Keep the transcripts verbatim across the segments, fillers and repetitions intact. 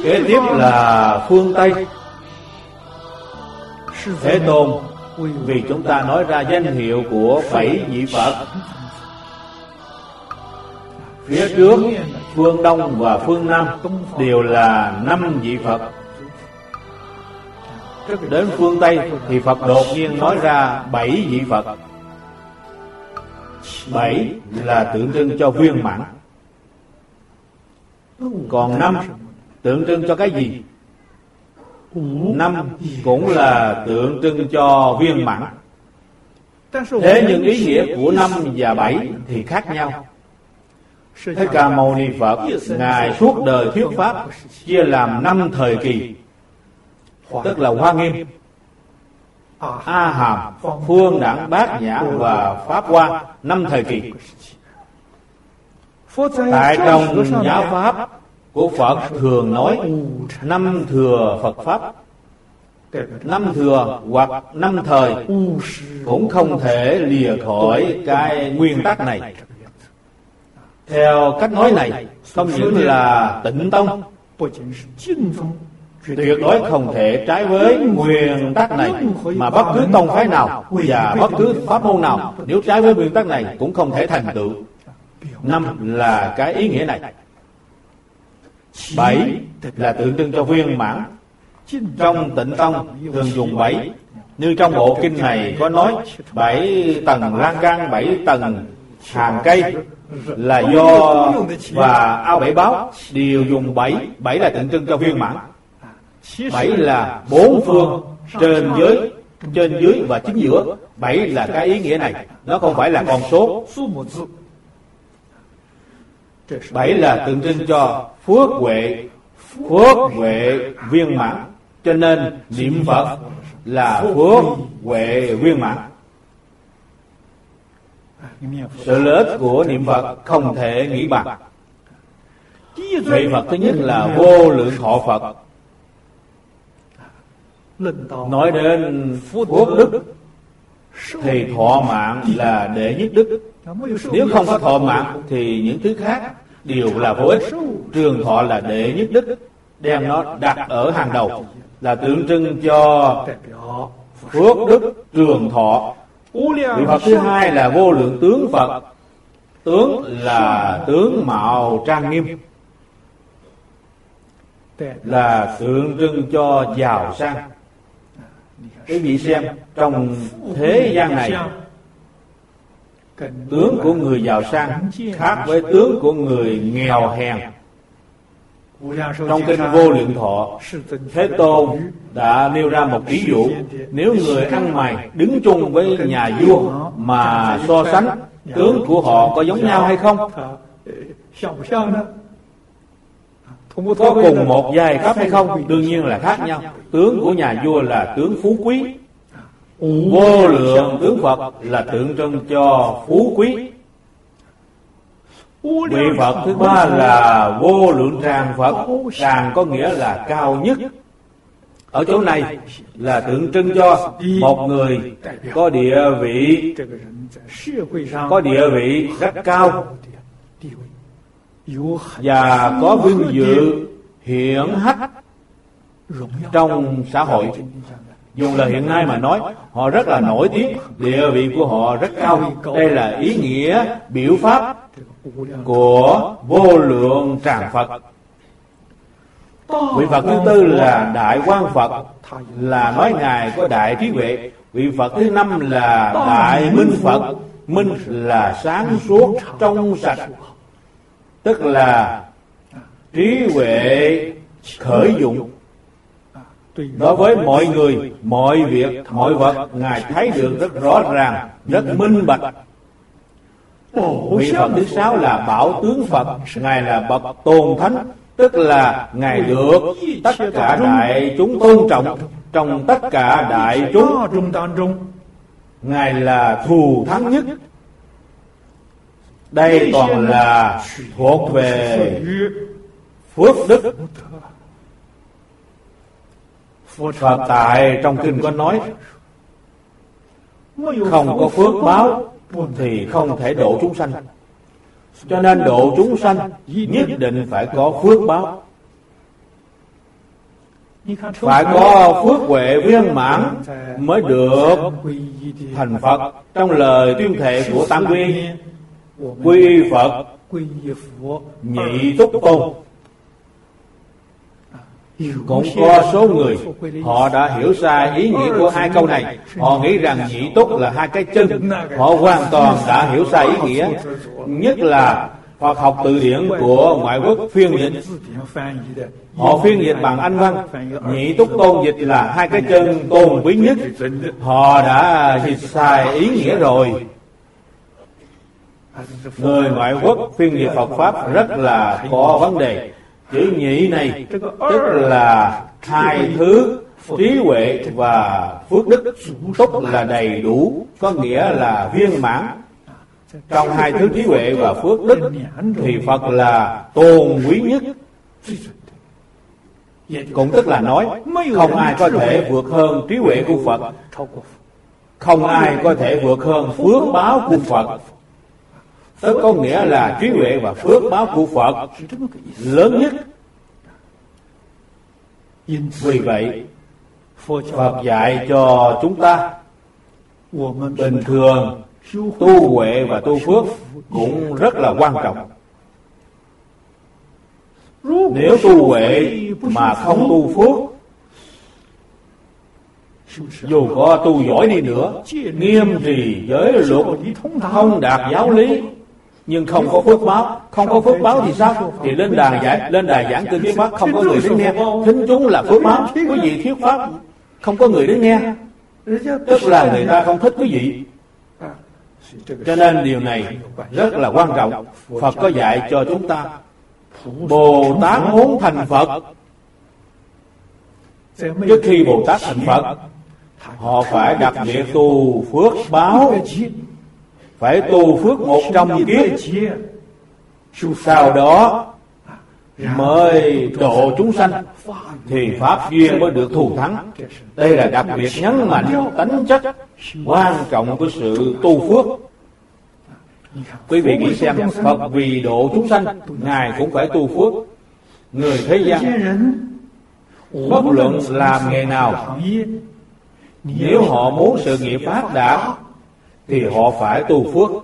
Kế tiếp là phương Tây. Thế Tôn vì chúng ta nói ra danh hiệu của bảy vị Phật. Phía trước phương Đông và phương Nam đều là năm vị Phật. Đến phương Tây thì Phật đột nhiên nói ra bảy vị Phật. Bảy là tượng trưng cho viên mãn. Còn năm tượng trưng cho cái gì? Năm cũng là tượng trưng cho viên mãn. Thế nhưng ý nghĩa của năm và bảy thì khác nhau. Thích Ca Mâu Ni Phật Ngài suốt đời thuyết pháp chia làm năm thời kỳ, tức là Hoa Nghiêm, A Hàm, Phương Đẳng, Bát Nhã và Pháp Hoa. Năm thời kỳ. Tại trong giáo pháp của Phật thường nói năm thừa Phật pháp. Năm thừa hoặc năm thời cũng không thể lìa khỏi cái nguyên tắc này. Theo cách nói này, không những là Tịnh Tông, tuyệt đối không thể trái với nguyên tắc này, mà bất cứ tông phái nào và bất cứ pháp môn nào nếu trái với nguyên tắc này cũng không thể thành tựu. Năm là cái ý nghĩa này. Bảy là tượng trưng cho viên mãn. Trong Tịnh Tông thường dùng bảy, như trong bộ kinh này có nói bảy tầng lan can, bảy tầng hàng cây là do và ao bảy báo đều dùng bảy. Bảy là tượng trưng cho viên mãn. Bảy là bốn phương, trên dưới, trên dưới và chính giữa. Bảy là cái ý nghĩa này, nó không phải là con số. Bảy là tượng trưng cho phước huệ, phước huệ viên mãn. Cho nên niệm Phật là phước huệ viên mãn. Sự lợi ích của niệm Phật không thể nghĩ bằng. Vị Phật thứ nhất là vô lượng thọ Phật. Nói đến phước đức thì thọ mạng là đệ nhất đức. Nếu không có thọ mạng thì những thứ khác đều là vô ích. Trường thọ là đệ nhất đức, đem nó đặt ở hàng đầu, là tượng trưng cho phước đức trường thọ. Vị Phật thứ hai là vô lượng tướng Phật. Tướng là tướng mạo trang nghiêm, là tượng trưng cho giàu sang. Quý vị xem, trong thế gian này, tướng của người giàu sang khác với tướng của người nghèo hèn. Trong kinh Vô Lượng Thọ, Thế Tôn đã nêu ra một ví dụ. Nếu người ăn mày đứng chung với nhà vua mà so sánh, tướng của họ có giống nhau hay không? Có cùng một giai cấp hay không? Đương nhiên là khác nhau. Tướng của nhà vua là tướng phú quý. Vô lượng tướng Phật là tượng trưng cho phú quý. Vị Phật thứ ba là vô lượng tràng Phật. Tràng có nghĩa là cao nhất. Ở chỗ này là tượng trưng cho một người có địa vị, có địa vị rất cao và có vinh dự hiển hách trong xã hội. Dùng lời hiện nay mà nói, họ rất là nổi tiếng, địa vị của họ rất cao. Đây là ý nghĩa biểu pháp của vô lượng tràng Phật. Vị Phật thứ tư là Đại Quang Phật, là nói Ngài có đại trí huệ. Vị Phật thứ năm là Đại Minh Phật. Minh là sáng suốt, trong sạch, tức là trí huệ khởi dụng. Đối với mọi người, mọi việc, mọi vật, Ngài thấy được rất rõ ràng, rất minh bạch. Vị Phật thứ sáu là Bảo Tướng Phật. Ngài là bậc tôn thánh, tức là Ngài được tất cả đại chúng tôn trọng. Trong tất cả đại chúng, Ngài là thù thắng nhất. Đây toàn là thuộc về phước đức. Phật tại trong kinh có nói, không có phước báo thì không thể độ chúng sanh. Cho nên độ chúng sanh nhất định phải có phước báo. phải có phước huệ viên mãn mới được thành Phật. Trong lời tuyên thệ của Tam Quy, quy y Phật, nhị túc tôn, cũng có số người họ đã hiểu sai ý nghĩa của hai câu này. Họ nghĩ rằng nhị túc là hai cái chân. Họ hoàn toàn đã hiểu sai ý nghĩa. Nhất là Phật học từ điển của ngoại quốc phiên dịch, họ phiên dịch bằng Anh văn, nhị túc tôn dịch là hai cái chân tôn quý nhất. Họ đã dịch sai ý nghĩa rồi. Người ngoại quốc phiên dịch Phật Pháp rất là có vấn đề. Chữ nhị này tức là hai thứ trí huệ và phước đức. Túc là đầy đủ, có nghĩa là viên mãn. Trong hai thứ trí huệ và phước đức thì Phật là tôn quý nhất. Cũng tức là nói không ai có thể vượt hơn trí huệ của Phật, không ai có thể vượt hơn phước báo của Phật. Tức có nghĩa là trí huệ và phước báo của Phật lớn nhất. Vì vậy Phật dạy cho chúng ta bình thường tu huệ và tu phước cũng rất là quan trọng. Nếu tu huệ mà không tu phước, dù có tu giỏi đi nữa, nghiêm trì giới luật, không đạt giáo lý, nhưng không có phước báo. Không có phước báo thì sao? Thì lên đài giải, lên đài giảng kinh thuyết pháp không có người đến nghe. Thính chúng là phước báo. Quý vị thuyết pháp không có người đến nghe, tức là người ta không thích quý vị. Cho nên điều này rất là quan trọng. Phật có dạy cho chúng ta, Bồ Tát muốn thành Phật, trước khi Bồ Tát thành Phật, họ phải đặc biệt tu phước báo, phải tu phước một trăm kiếp, sau đó mới độ chúng sanh, thì pháp duyên mới được thù thắng. Đây là đặc biệt nhấn mạnh tính chất quan trọng của sự tu phước. Quý vị nghĩ xem, Phật vì độ chúng sanh, Ngài cũng phải tu phước. Người thế gian bất luận làm nghề nào, nếu họ muốn sự nghiệp phát đạt thì họ phải tu phước.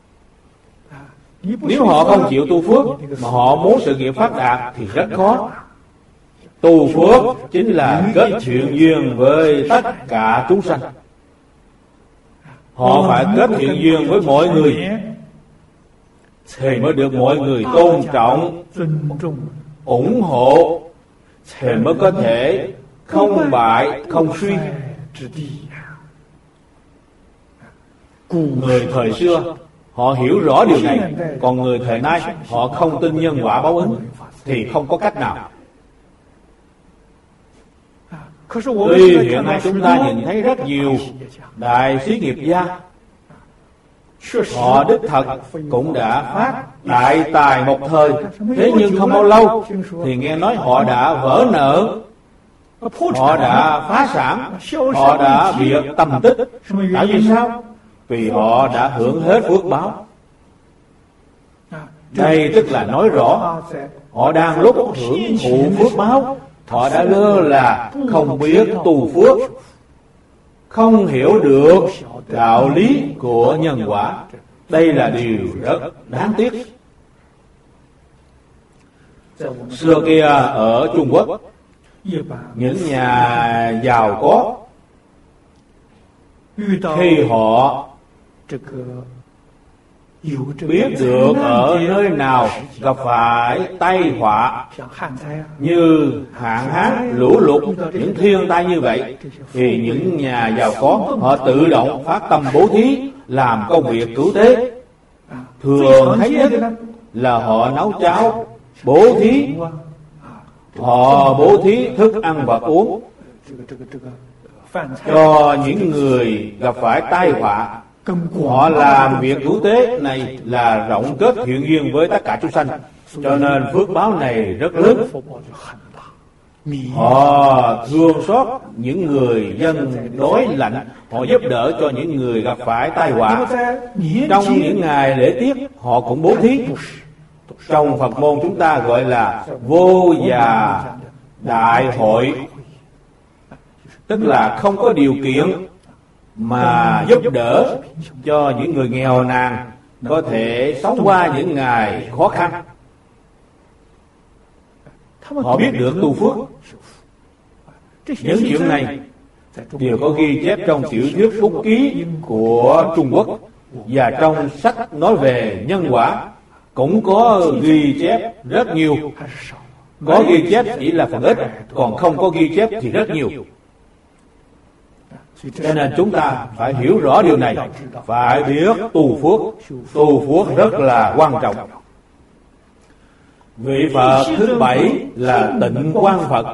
Nếu họ không chịu tu phước mà họ muốn sự nghiệp phát đạt thì rất khó. Tu phước chính là kết thiện duyên với tất cả chúng sanh. Họ phải kết thiện duyên với mọi người thì mới được mọi người tôn trọng, ủng hộ, thì mới có thể không bại không suy. Người thời xưa họ hiểu rõ điều này, còn người thời nay họ không tin nhân quả báo ứng thì không có cách nào. Tuy hiện nay chúng ta nhìn thấy rất nhiều đại sĩ nghiệp gia, họ đích thật cũng đã phát đại tài một thời, thế nhưng không bao lâu thì nghe nói họ đã vỡ nợ, họ đã phá sản, họ đã bị tầm tích. Tại vì sao? Vì họ đã hưởng hết phước báo. Đây tức là nói rõ họ đang lúc hưởng thụ phước báo, họ đã lơ là không biết tu phước, không hiểu được đạo lý của nhân quả. Đây là điều rất đáng tiếc. Xưa kia ở Trung Quốc, những nhà giàu có khi họ biết được ở nơi nào gặp phải tai họa như hạn hán, lũ lụt, những thiên tai như vậy, thì những nhà giàu có họ tự động phát tâm bố thí, làm công việc cứu tế. Thường thấy nhất là họ nấu cháo bố thí, họ bố thí thức ăn vật uống cho những người gặp phải tai họa. Họ làm việc cứu tế này là rộng kết thiện duyên với tất cả chúng sanh, cho nên phước báo này rất lớn. Họ thương xót những người dân đói lạnh, họ giúp đỡ cho những người gặp phải tai họa. Trong những ngày lễ tiết họ cũng bố thí. Trong Phật môn chúng ta gọi là vô già đại hội, tức là không có điều kiện mà giúp đỡ cho những người nghèo nàn có thể sống qua những ngày khó khăn. Họ biết được tu phước. Những chuyện này đều có ghi chép trong tiểu thuyết Phúc Ký của Trung Quốc, và trong sách nói về nhân quả cũng có ghi chép rất nhiều. Có ghi chép chỉ là phần ít, còn không có ghi chép thì rất nhiều. Cho nên chúng ta phải hiểu rõ điều này, phải biết tu phước. Tu phước rất là quan trọng. Vị Phật thứ bảy là Tịnh Quang Phật.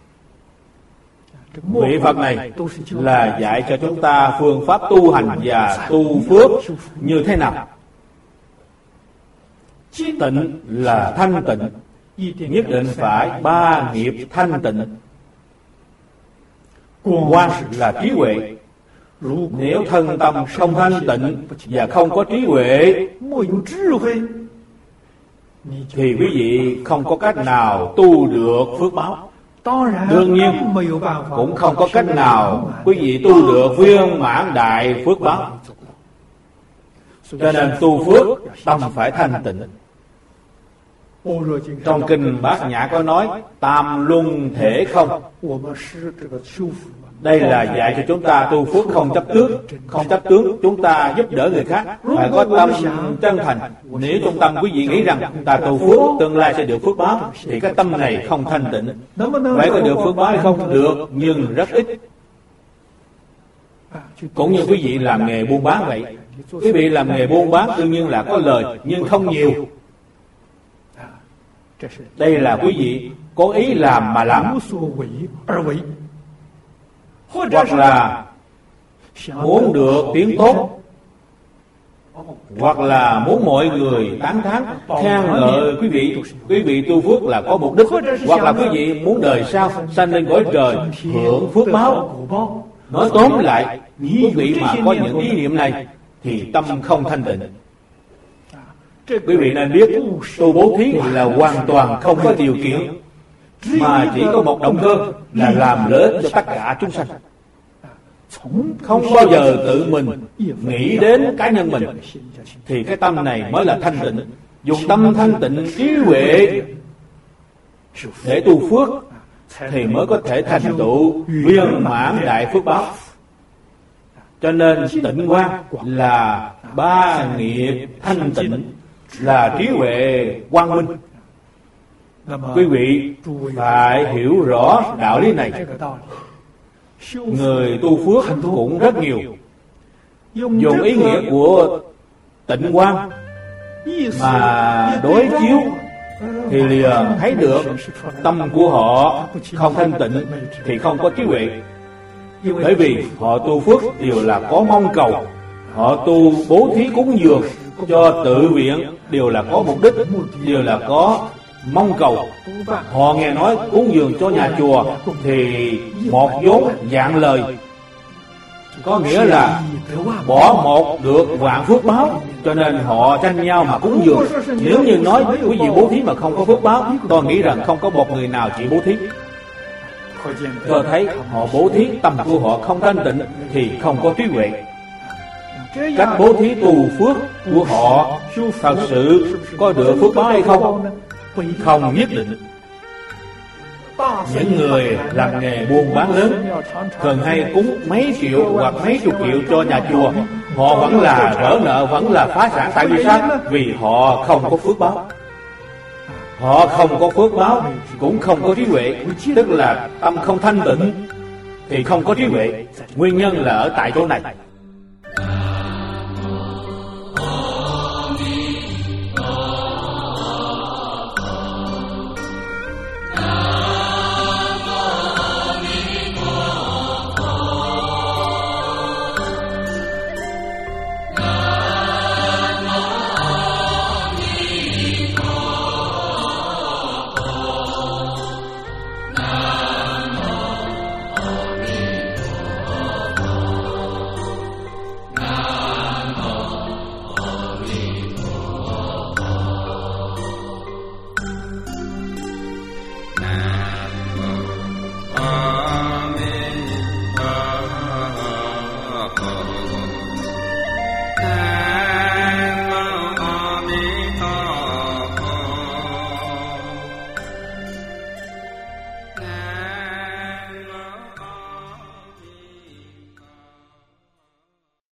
Vị Phật này là dạy cho chúng ta phương pháp tu hành và tu phước như thế nào. Tịnh là thanh tịnh, nhất định phải ba nghiệp thanh tịnh. Quang là trí huệ. Nếu thân tâm không thanh tịnh và không có trí huệ thì quý vị không có cách nào tu được phước báo. Đương nhiên cũng không có cách nào quý vị tu được viên mãn đại phước báo. Cho nên tu phước tâm phải thanh tịnh. Trong kinh Bát Nhã có nói tam luân thể không. Đây là dạy cho chúng ta tu phước không chấp tướng. Không chấp tướng, chúng ta giúp đỡ người khác phải có tâm chân thành. Nếu trong tâm quý vị nghĩ rằng ta tu phước tương lai sẽ được phước báo, thì cái tâm này không thanh tịnh. Vậy có được phước báo hay không? Được, nhưng rất ít. Cũng như quý vị làm nghề buôn bán vậy. Quý vị làm nghề buôn bán đương nhiên là có lời, nhưng không nhiều. Đây là quý vị có ý làm mà làm, hoặc là muốn được tiếng tốt, hoặc là muốn mọi người tán thán khen ngợi quý vị. Quý vị tu phước là có mục đích, hoặc là quý vị muốn đời sau sanh lên cõi trời hưởng phước báo. Nói tóm lại, quý vị mà có những ý niệm này thì tâm không thanh tịnh. Quý vị nên biết tu bố thí là hoàn toàn không có điều kiện, mà chỉ có một động cơ là làm lợi ích cho tất cả chúng sanh. Không bao giờ tự mình nghĩ đến cá nhân mình, thì cái tâm này mới là thanh tịnh. Dùng tâm thanh tịnh trí huệ để tu phước thì mới có thể thành tựu viên mãn đại phước báo. Cho nên tịnh quang là ba nghiệp thanh tịnh, là trí huệ quang minh. Quý vị phải hiểu rõ đạo lý này. Người tu phước cũng rất nhiều. Dùng ý nghĩa của tịnh quang mà đối chiếu thì liền thấy được tâm của họ không thanh tịnh thì không có trí huệ. Bởi vì họ tu phước đều là có mong cầu. Họ tu bố thí cúng dường cho tự viện đều là có mục đích, đều là có mong cầu. Họ nghe nói cúng dường cho nhà chùa thì một vốn vạn lời, có nghĩa là bỏ một được vạn phước báo. Cho nên họ tranh nhau mà cúng dường. Nếu như nói quý vị bố thí mà không có phước báo, tôi nghĩ rằng không có một người nào chịu bố thí. Tôi thấy họ bố thí tâm của họ không thanh tịnh thì không có trí huệ. Cách bố thí tu phước của họ thật sự có được phước báo hay không? Không nhất định. Những người làm nghề buôn bán lớn thường hay cúng mấy triệu hoặc mấy chục triệu cho nhà chùa, họ vẫn là vỡ nợ, vẫn là phá sản. Tại vì sao? Vì họ không có phước báo. Họ không có phước báo cũng không có trí huệ, tức là tâm không thanh tịnh thì không có trí huệ. Nguyên nhân là ở tại chỗ này.